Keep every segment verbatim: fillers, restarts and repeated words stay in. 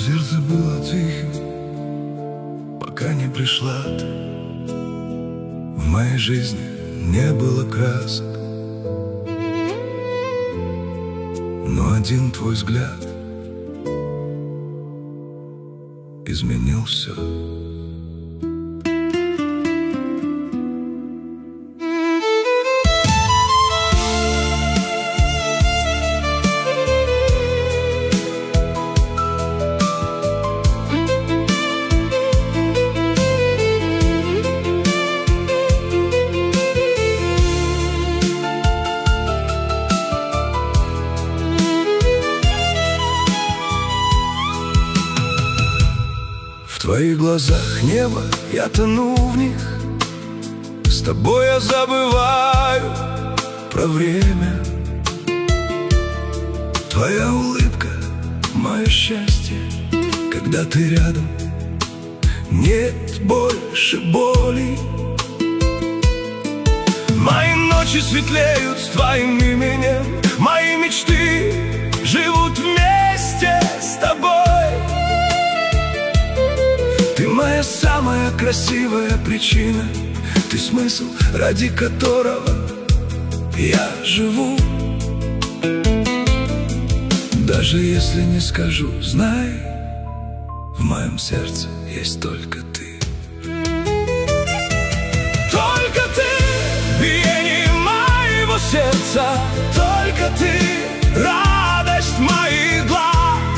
Сердце было тихим, пока не пришла ты. В моей жизни не было красок, но один твой взгляд изменил все. В твоих глазах небо, я тону в них. С тобой я забываю про время. Твоя улыбка — мое счастье. Когда ты рядом, нет больше боли. Мои ночи светлеют с твоим именем. Мои мечты живут вместе с тобой. Ты моя самая красивая причина. Ты смысл, ради которого я живу. Даже если не скажу, знай, в моем сердце есть только ты. Только ты, биение моего сердца. Только ты, радость моих глаз.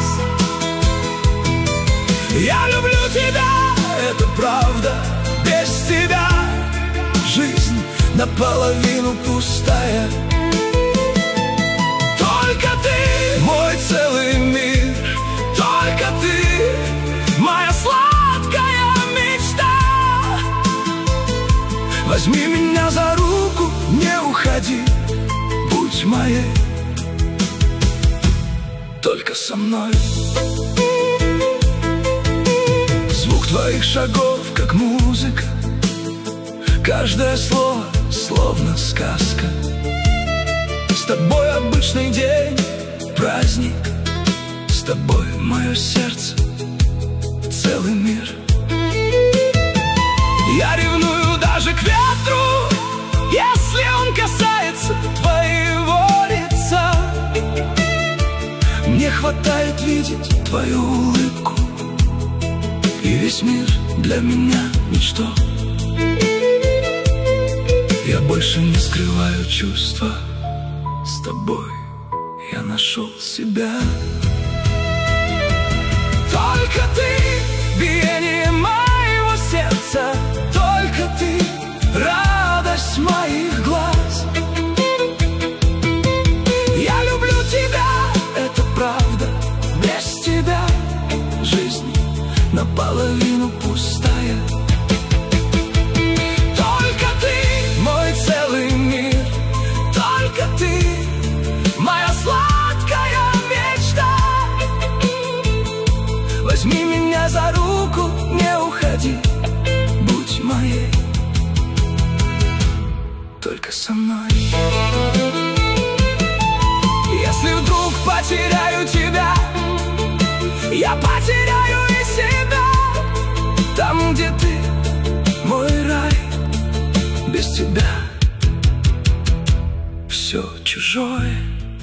Я люблю тебя, это правда. Без тебя жизнь наполовину пустая. Только ты, мой целый мир. Только ты, моя сладкая мечта. Возьми меня за руку, не уходи. Будь моей, только со мной. Звук твоих шагов, как музыка. Каждое слово, словно сказка. С тобой обычный день, праздник. С тобой мое сердце, целый мир. Я ревную даже к ветру, если он касается твоего лица. Мне хватает видеть твою улыбку, и весь мир для меня ничто. Я больше не скрываю чувства. С тобой я нашел себя. Только ты, биение моего сердца. Только ты, радость моих глаз. Я люблю тебя, это правда. Без тебя жизнь наполовину пустая. Только ты, мой целый мир. Только ты, моя сладкая мечта. Возьми меня за руку, не уходи. Будь моей, только со мной. Если вдруг потеряю тебя, я потеряю и себя. Там, где ты, мой рай. Без тебя все чужое.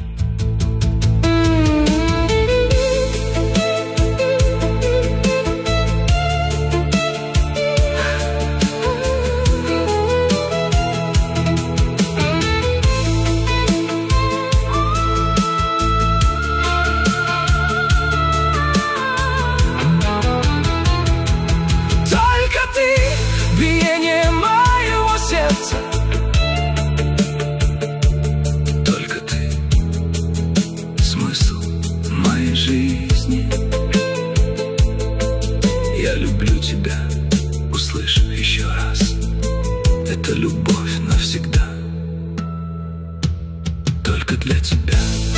Биение моего сердца. Только ты, смысл моей жизни. Я люблю тебя, услышь еще раз. Это любовь навсегда. Только для тебя.